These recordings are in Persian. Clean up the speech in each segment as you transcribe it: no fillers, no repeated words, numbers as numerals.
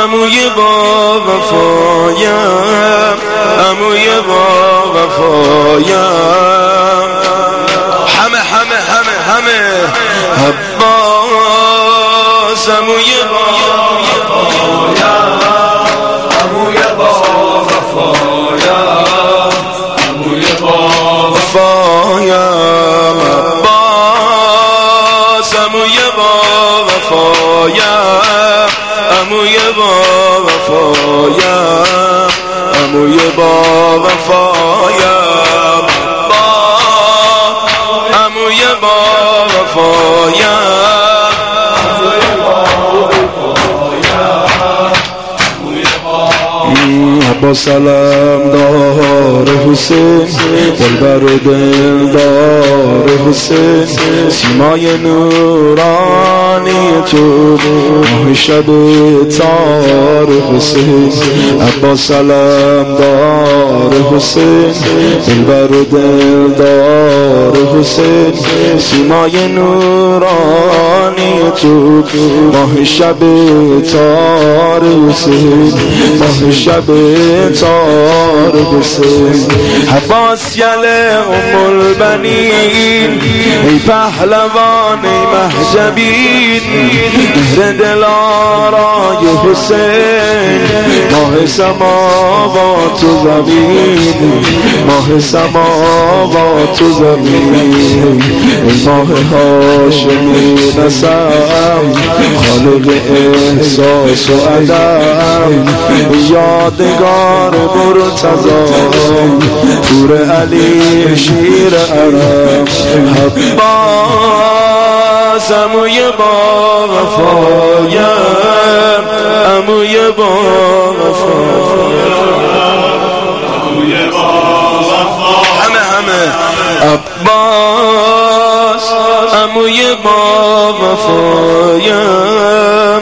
عموی با وفایم، عموی با وفایم، همه عباس عموی با وفایم، عموی با وفایم، عموی با وفایم، عباس عموی با وفایم، عموی با وفایم، عموی با وفایم، عموی با وفایم، با سلام دار حسین، دلبر و دلدار حسین، سیمای نورانی تو ماه شب تار حسین، با سلام دار حسین، دلبر و دلدار حسین، سیمای نورانی تو ماه شب تار حسین، ماه شب تار حسین. عباس یله ام البنین، ای پهلوان ای محجبین، مهر دلارای حسین، ماه سماوات و زمین، ماه سماوات و زمین، ای ماه هاشمی نسب، خالق احساس و ادب، یادگار مرتضی، پور علی شیر عرب، عباس عموی با وفایم، عموی با وفایم، عموی با وفایم، همه عباس عموی با وفایم،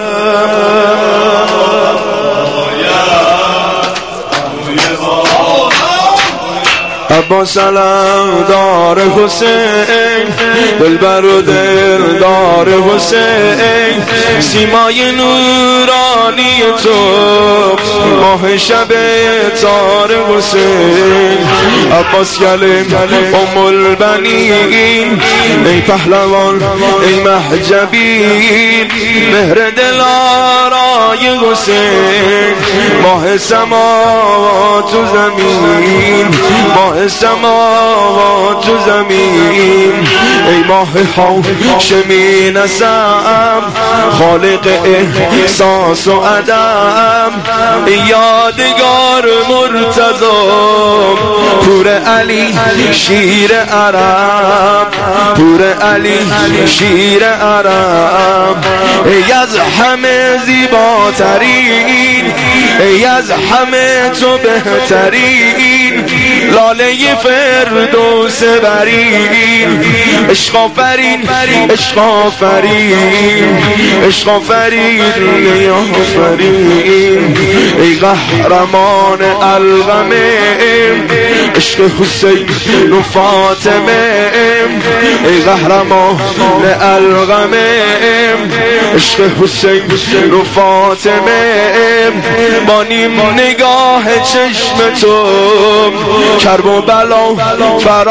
عباس سلام دار حسین، دلبر و دلدار حسین، سیمای نورانی تو ماه شب تار حسین، عباس یله ام البنین، ای پهلوان ای محجبین، مهر دلارای حسین، ماه سماوات و زمین، ماه سماوات و زمین، ای ماه هاشمی نسب، خالق احساس و ادب، یادگار مرتضی، پور علی شیر عرب، پور علی شیر عرب، ای از همه زیباترین، ای از همه تو بهترین، لاله فردوس برین، عشق آفرین عشق آفرین، عشق آفرین یا آفرین، ای قهرمان الغمه، عشق حسین و فاطمه، ای قهرمان الغمه، عشق حسین و فاطمه، با نیم نگاه چشم تو کرب و بلا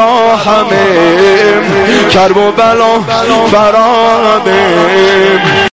فراهمه، کرب و بلا فراهمه.